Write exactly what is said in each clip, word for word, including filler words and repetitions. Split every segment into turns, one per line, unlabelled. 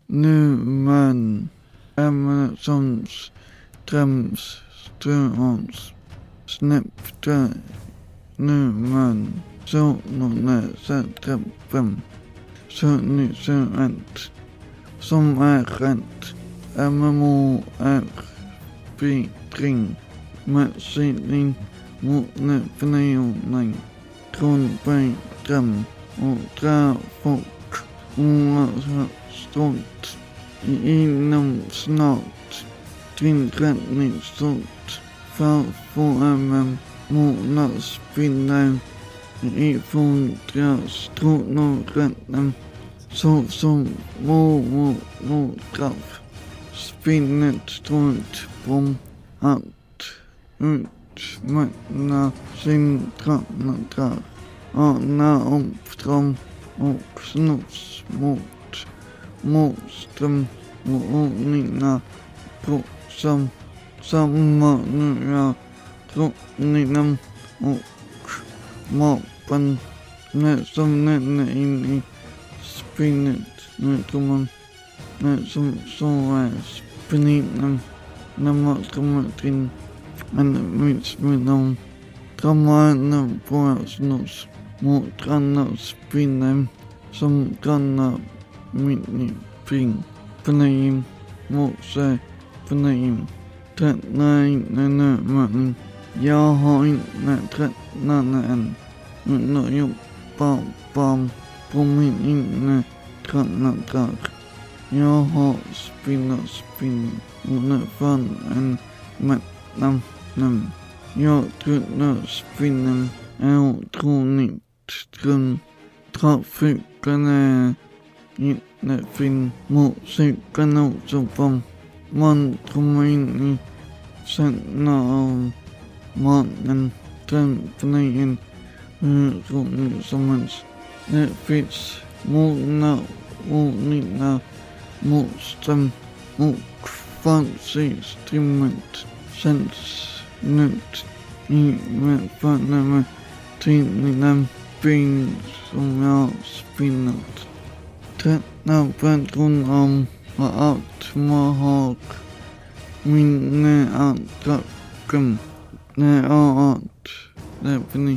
Numan, Amazons, Drums, Strons, Snapchat, Numan, Sonone, Satrapam, Sony Serant, Som Arant, Amamo Ar, Pitring, Matsilin, Mutne Pneoning, Kronberg, Dram, Ultra Folk, Unga Stort, Inom Snart, Trinrättning Stort, Farfor Mona Spinnar, Ifundra Strånorrätten, Så som Mo Mo Mo Graf, Spinnet Strunt Bom Att Utmättna Sin Trannadrar, Ana Omström och Snus mot Motström och Ordnina på som samma nya drottningen och mapen när som nämner in i spinnet när kommer när som så är spinnen när man kommer till en missmiddom drömmarna på snus mot grannar spinnen som grannar min ping pneim mose pneim trättna inte nödvändigt. Jag har inte trättnat än. Nu jobbar bam på min inre tränadrar. Jag har spinnat spinn och nu fann en mättnam nam. Jag trodde spinnen är otroligt ström. Trafiken är inte fin. Musiken också bam. Man kommer in i senna av mannen, trämpningen, hur roligt som helst. Det finns många olika motstånd och fancy-streamet känns nytt i medföljande med tidningen fin som jag spinnat. Trättna bättre om vad allt man har minne att dracken. Nej, att det blir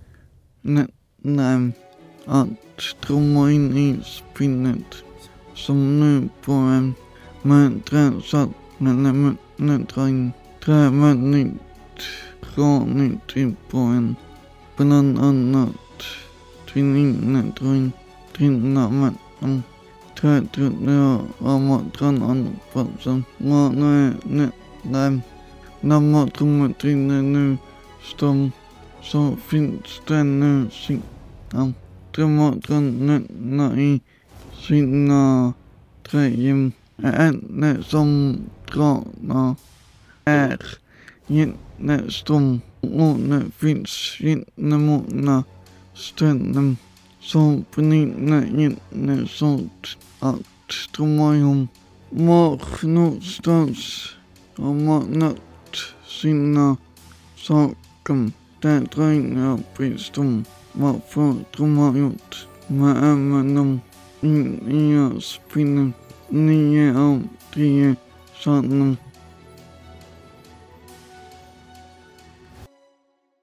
nej, att tromma in i spinnet som nu på en med träsatt med nättrain trävänligt ranigt in på en bland annat tvinninnetrain trinna mätten trätryckte jag av matran anpassan var nej, nej, nej. När man kommer till nu stom så finns det nu sidan. Drömmatranna i sina träjem ämne som drana är jättestom och det finns jättemånga ställen som brinner jättesålt att strömma ihop. Var någonstans har man nött sina saker. Det drar jag brist om varför de har gjort. Men även de nya spinnen, nio av tio sanna